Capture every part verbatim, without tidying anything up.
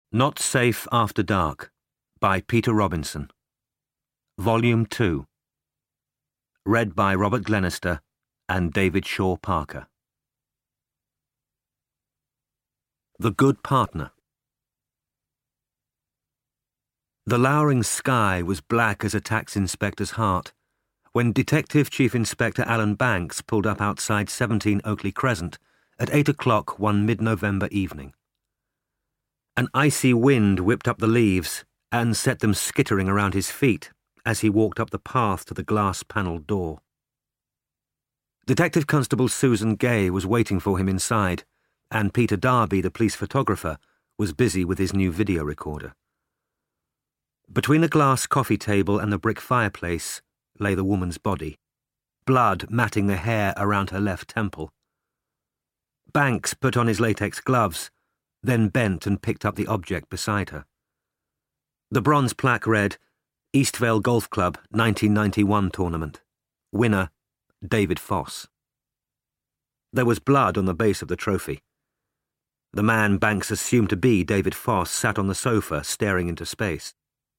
Not Safe After Dark by Peter Robinson. Volume two. Read by Robert Glenister and David Shaw Parker. The Good Partner. The lowering sky was black as a tax inspector's heart when Detective Chief Inspector Alan Banks pulled up outside seventeen Oakley Crescent at eight o'clock one mid-November evening. An icy wind whipped up the leaves and set them skittering around his feet as he walked up the path to the glass-panelled door. Detective Constable Susan Gay was waiting for him inside, and Peter Darby, the police photographer, was busy with his new video recorder. Between the glass coffee table and the brick fireplace lay the woman's body, blood matting the hair around her left temple. Banks put on his latex gloves, then bent and picked up the object beside her. The bronze plaque read, Eastvale Golf Club nineteen ninety-one Tournament. Winner, David Foss. There was blood on the base of the trophy. The man Banks assumed to be David Foss sat on the sofa staring into space.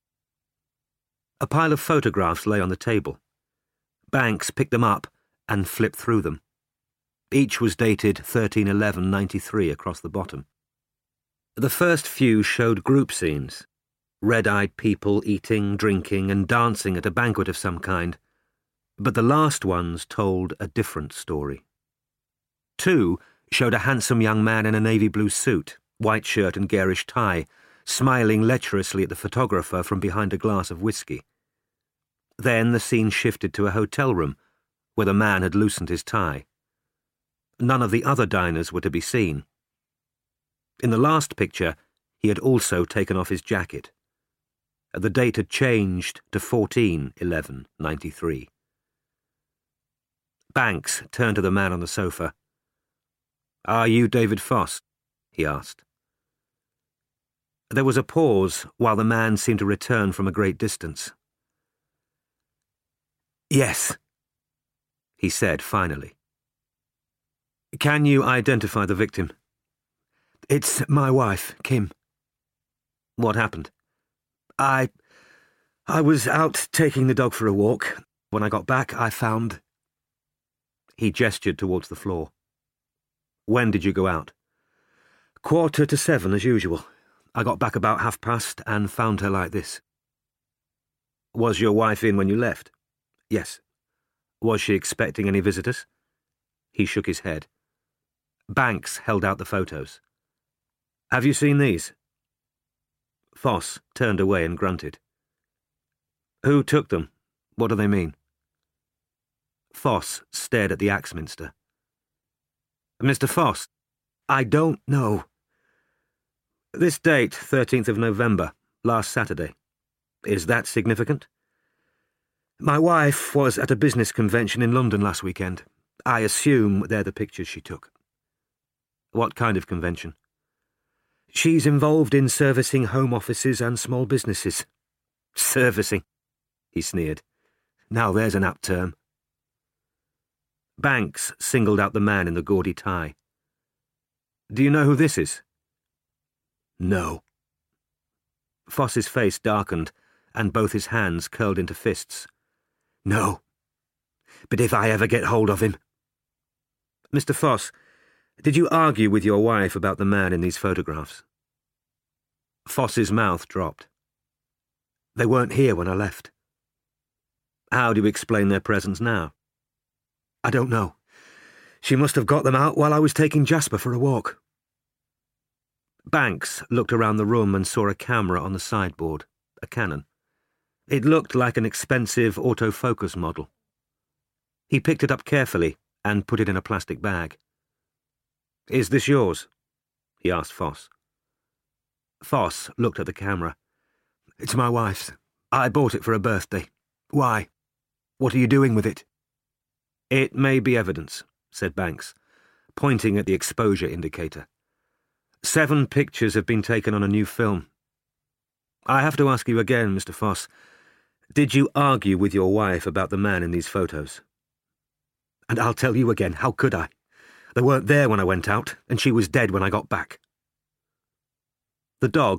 A pile of photographs lay on the table. Banks picked them up and flipped through them. Each was dated thirteen eleven ninety-three across the bottom. The first few showed group scenes, red-eyed people eating, drinking, and dancing at a banquet of some kind, but the last ones told a different story. Two showed a handsome young man in a navy blue suit, white shirt and garish tie, smiling lecherously at the photographer from behind a glass of whiskey. Then the scene shifted to a hotel room, where the man had loosened his tie. None of the other diners were to be seen. In the last picture, he had also taken off his jacket. The date had changed to fourteen eleven ninety-three. Banks turned to the man on the sofa. "Are you David Foss?" he asked. There was a pause while the man seemed to return from a great distance. "Yes," he said finally. "Can you identify the victim?" "It's my wife, Kim." "What happened?" I... I was out taking the dog for a walk. When I got back, I found..." He gestured towards the floor. "When did you go out?" "Quarter to seven, as usual. I got back about half past and found her like this." "Was your wife in when you left?" "Yes." "Was she expecting any visitors?" He shook his head. Banks held out the photos. "Have you seen these?" Foss turned away and grunted. "Who took them? What do they mean?" Foss stared at the Axminster. "Mister Foss, I don't know. This date, thirteenth of November, last Saturday. Is that significant?" "My wife was at a business convention in London last weekend. I assume they're the pictures she took." "What kind of convention?" "She's involved in servicing home offices and small businesses." "Servicing," he sneered. "Now there's an apt term." Banks singled out the man in the gaudy tie. "Do you know who this is?" "No." Foss's face darkened, and both his hands curled into fists. "No. But if I ever get hold of him..." "Mister Foss, did you argue with your wife about the man in these photographs?" Foss's mouth dropped. "They weren't here when I left." "How do you explain their presence now?" "I don't know. She must have got them out while I was taking Jasper for a walk." Banks looked around the room and saw a camera on the sideboard, a Canon. It looked like an expensive autofocus model. He picked it up carefully and put it in a plastic bag. "Is this yours?" he asked Foss. Foss looked at the camera. "It's my wife's. I bought it for a birthday. Why? What are you doing with it?" "It may be evidence," said Banks, pointing at the exposure indicator. "Seven pictures have been taken on a new film. I have to ask you again, Mister Foss, did you argue with your wife about the man in these photos?" "And I'll tell you again, how could I? They weren't there when I went out, and she was dead when I got back." The dog